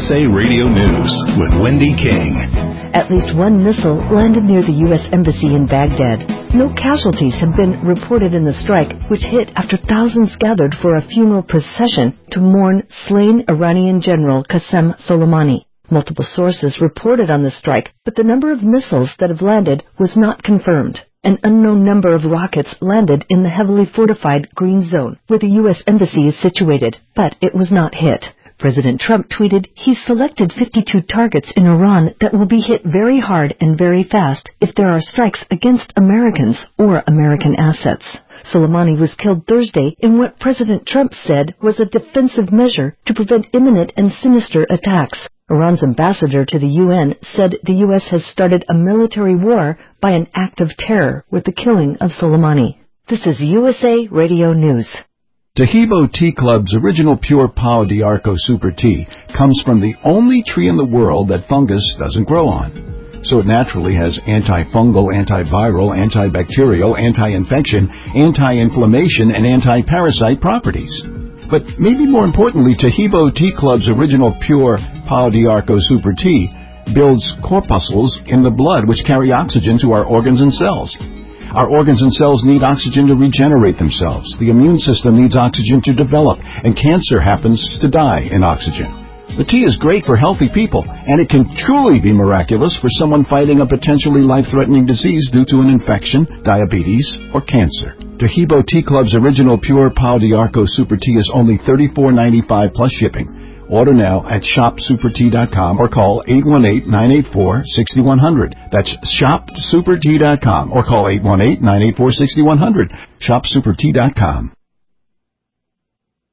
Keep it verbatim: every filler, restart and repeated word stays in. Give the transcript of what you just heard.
S A Radio News with Wendy King. At least one missile landed near the U S Embassy in Baghdad. No casualties have been reported in the strike, which hit after thousands gathered for a funeral procession to mourn slain Iranian General Qasem Soleimani. Multiple sources reported on the strike, but the number of missiles that have landed was not confirmed. An unknown number of rockets landed in the heavily fortified Green Zone, where the U S Embassy is situated, but it was not hit. President Trump tweeted he's selected fifty-two targets in Iran that will be hit very hard and very fast if there are strikes against Americans or American assets. Soleimani was killed Thursday in what President Trump said was a defensive measure to prevent imminent and sinister attacks. Iran's ambassador to the U N said the U S has started a military war by an act of terror with the killing of Soleimani. This is U S A Radio News. Taheebo Tea Club's original pure Pau d'Arco Super Tea comes from the only tree in the world that fungus doesn't grow on. So it naturally has antifungal, antiviral, antibacterial, anti-infection, anti-inflammation, and anti-parasite properties. But maybe more importantly, Taheebo Tea Club's original pure Pau d'Arco Super Tea builds corpuscles in the blood which carry oxygen to our organs and cells. Our organs and cells need oxygen to regenerate themselves. The immune system needs oxygen to develop, and cancer happens to die in oxygen. The tea is great for healthy people, and it can truly be miraculous for someone fighting a potentially life-threatening disease due to an infection, diabetes, or cancer. Taheebo Tea Club's original pure Pau d'Arco Super Tea is only thirty-four ninety-five plus shipping. Order now at shop super tea dot com or call eight one eight, nine eight four, six one zero zero. That's shop super tea dot com or call eight one eight, nine eight four, six one zero zero. shop super tea dot com.